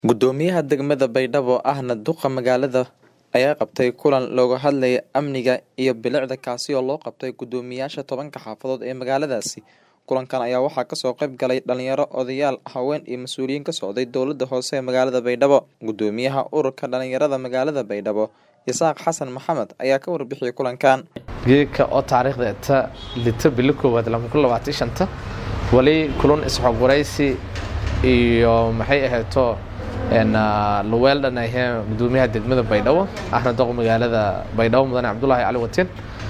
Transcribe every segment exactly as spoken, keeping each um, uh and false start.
Gudoomiyaha degmada Baydhabo ahna duqa magaalada ayaa qabtay kulan looga hadlayay amniga iyo bilicda kaasi oo loo qabtay gudoomiyaasha tobanka xaafadood ee magaaladaasi. Kulankan ayaa waxaa kasoo qayb galay dhalinyaro, odayaal, haween iyo mas'uuliyiin ka socday dowladda hoose ee magaalada Baydhabo. Gudoomiyaha ururka dhalinyarada magaalada Baydhabo, Isaaq Xasan Maxamed ayaa ka warbixiyay kulankan. geedka oo taariikhda ta lita bil koowaad laba kun iyo labaatan iyo shan wali kulan isxog waraysi iyo maxay ahaato en lowel dhanahay gudoomiyaha degmada Baydhabo ahna duqa magaalada Baydhabo mudane Cabdullaahi Cali Watiin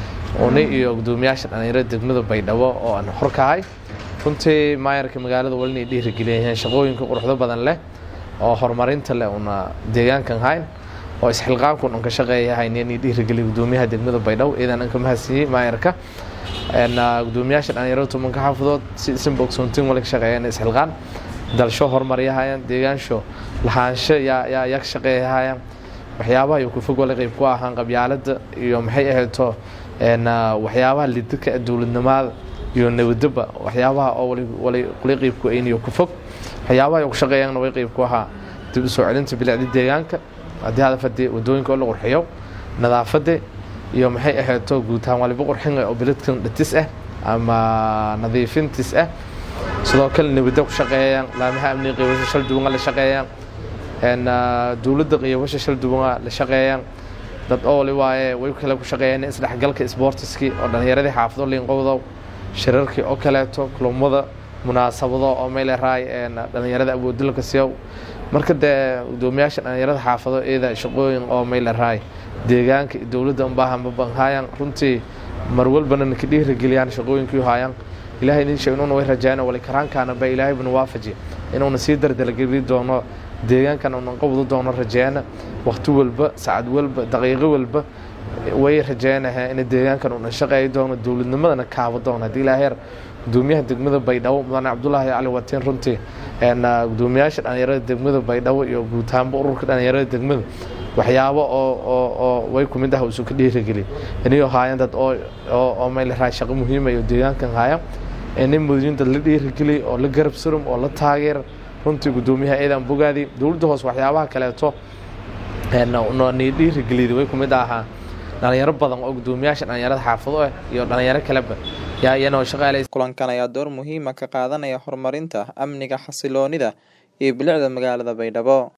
oo iyo gudoomiyaasha dhalinyarada degmada Baydhabo oo aan xorkahay runtii maayarka magaalada walina dhiirigeliyay shaqooyinka quruxda badan leh oo horumarinta leh una deegaankan hayn oo isxilqaanku dhanka shaqeeyahay inay dhiirigeliyo gudoomiyaha degmada Baydhabo idan anka mahadsiiyay maayarka en gudoomiyaasha dhalinyarada tobanka xaafadood si simboxontin wala shaqeeyaan isxilqaan dalsho horumariyahayaan deegaansho lahaansho ya ya yak shaqeeyahayaan waxyaabaha ay ku fog wala qayb ku ahaan qabyaalada iyo maxay ahaato en waxyaabaha lidka dawladnimada iyo nabadba waxyaabaha oo wali wali qayb ku ayniyo ku fog waxyaabaha ay ku shaqeeyaan way qayb ku ahaa dib u soo celinta bilicda deegaanka hadii hada fadhi wadooyinka la qurxiyo nadaafada iyo maxay ahaato guud ahaan waliba qurxin oo bilicdan dhatis ah ama nadiifintis ah sidoo kale nabadda ku shaqeeyaan laamaha amniga qiimaha shal duwan la shaqeeyaan en dawladda qiimaha shal duwan la shaqeeyaan dad oo li waaye way kala ku shaqeeyaan isdhexgalka sportiski oo dhalinyarada xaafado liin qowdo shirarkii oo kaleeto kulmada munaasabado oo meel raay en dhalinyarada awoodilka siyo marka de gudoomiyaasha dhalinyarada xaafado eeda shaqooyin oo meel raay deegaanka dawladda u baahan banhayaan runtii mar walbana ka dhiirigeliyaan shaqooyinkii hayaan ilaahay in shay inuu way rajaana wali karaankaana ba ilaahay banu waafaji inuu sii dardalgeli doono deegaankan uu qabdo doono rajaana waqti walba saacad walba daqiiqo walba way rajaanaha in deegaankan uu shaqeeyo doono dawladnimadana kaabo doono hadii ilaahay gudoomiyaha degmada Baydhabo mudane Cabdullaahi Cali Watiin runtii en gudoomiyaasha dhalinyarada degmada Baydhabo iyo guud ahaan ururka dhalinyarada degmada waxyaabo oo oo way ku mid ah uu ka dhiirigeliyay inuu haayaan dad oo oo meel raay shaqo muhiim ah oo deegaankan haaya in muddo la dhiirigeliyay oo la garab surum oo la taageer runtii gudoomiyaha eedan bogaadi dawladda hoos waxyaabaha kale to en oo ni dhiirigeliyay way ku mid ah dhalinyaro badan oo gudoomiyaasha dhalinyarada xaafado iyo dhalinyaro kale yaa iyana shaqaaleys. Kulankan ayaa door muhiim ah ka qaadanaya horumarinta amniga, xasiloonida iyo bilicda magaalada Baydhabo.